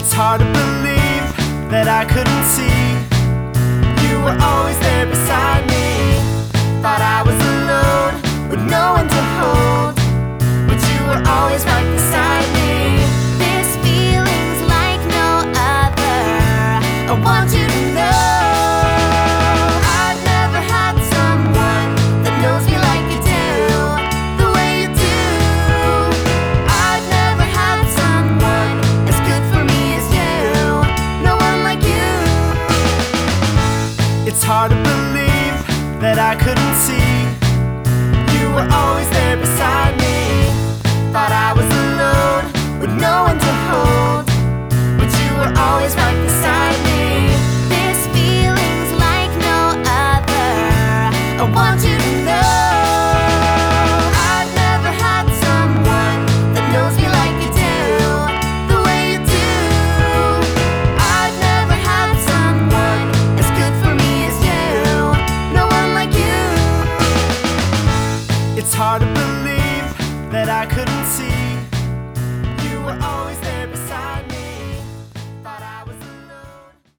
It's hard to believe that I couldn't see. You were always there beside me. Thought I was alone with no one to hold, but you were always right beside me. This feeling's like no other. I want you to know I've never had someone that knows me like you do, the way you do. I've never had someone as good for me as you. No one like you. It's hard to believe that I couldn't see. You were always there beside me. Thought I was alone with no one to hold, but you were always right beside me.